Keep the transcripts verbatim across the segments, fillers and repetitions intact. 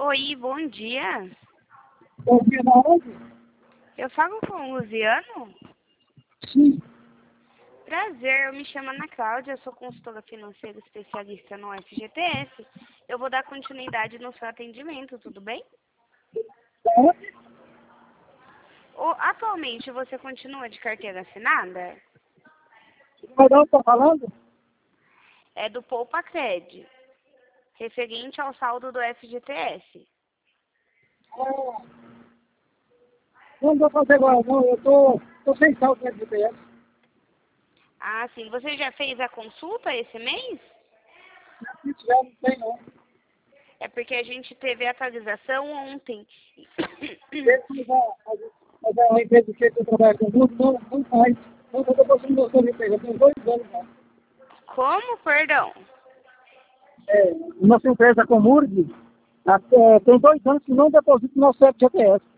Oi, bom dia. Bom dia, da onde? Eu falo com o Luciano? Sim. Prazer, eu me chamo Ana Cláudia, eu sou consultora financeira especialista no F G T S. Eu vou dar continuidade no seu atendimento, tudo bem? Da onde? O, atualmente você continua de carteira assinada? Mas não está falando? É do Poupa Cred, referente ao saldo do F G T S. Ah, não vou fazer agora, não. Eu tô, tô sem saldo no G P S. Ah, sim. Você já fez a consulta esse mês? Se tiver, não tem, não. É porque a gente teve a atualização ontem. Mas a, mas a empresa que eu trabalho com muito não, não faz. Não estou postando meu G P S. Eu tenho dois anos já. Como, perdão? É, nossa empresa Comurg até, tem dois anos que não deposita no nosso F G P S.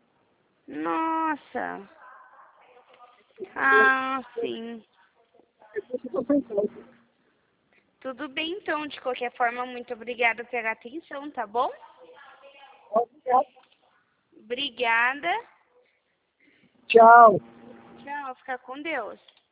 Nossa. Ah, sim. Eu estou sem saldo. Tudo bem, então. De qualquer forma, muito obrigada pela atenção, tá bom? Obrigado. Obrigada. Tchau. Tchau, fica com Deus.